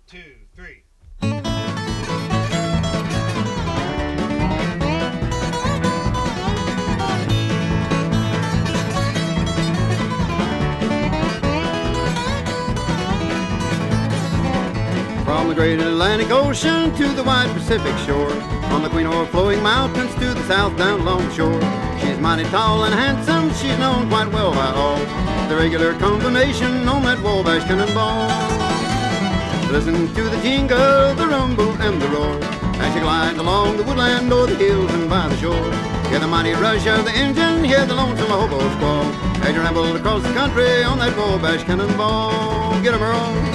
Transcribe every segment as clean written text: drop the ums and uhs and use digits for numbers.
two, three. From the great Atlantic Ocean to the wide Pacific shore, from the Queen overflowing mountains to the south down along the shore, she's mighty tall and handsome, she's known quite well by all. The regular combination on that Wabash Cannonball. Listen to the jingle, the rumble, and the roar as she glides along the woodland o'er the hills and by the shore. Hear the mighty rush of the engine, hear the lonesome hobo squall as you ramble across the country on that Wabash Cannonball. Get 'em, Earl.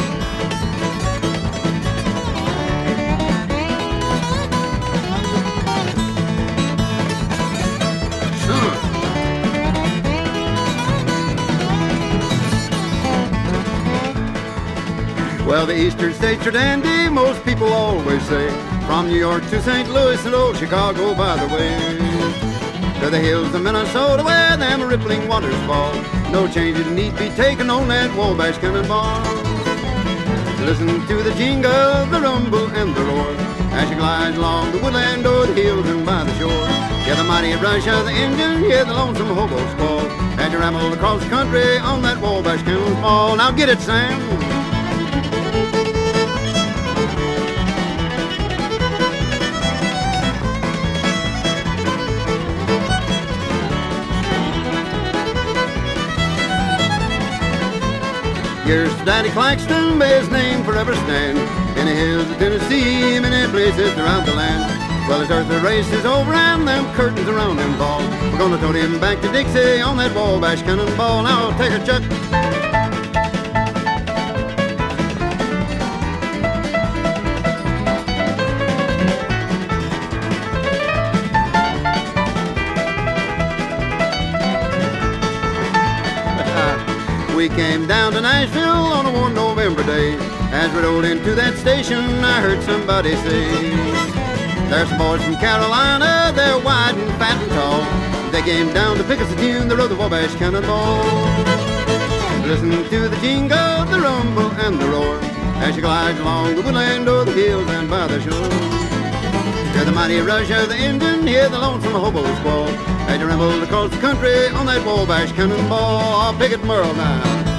Well, the eastern states are dandy, most people always say. From New York to St. Louis and old Chicago, by the way. To the hills of Minnesota where them rippling waters fall. No changes need be taken on that Wabash Cannonball. Listen to the jingle, the rumble, and the roar as she glides along the woodland o'er the hills and by the shore. Hear the mighty rush of the engine, hear the lonesome hobo squall as you ramble across the country on that Wabash Cannonball. Now get it, Sam! Here's Daddy Claxton, may his name forever stand in the hills of Tennessee, many places throughout the land. Well, his earthly race is over and them curtains around him fall. We're gonna tote him back to Dixie on that Wabash Cannonball. Now take a chuck. We came down to Nashville on a warm November day. As we rolled into that station, I heard somebody say, there's some boys from Carolina, they're wide and fat and tall. They came down to pick us a tune, they rode the Wabash Cannonball. Listen to the jingle, the rumble, and the roar as she glides along the woodland o'er the hills and by the shore. Hear the mighty rush of the engine, hear the lonesome hobo squall as you ramble across the country on that Wabash Cannonball. I'll pick it Merle now.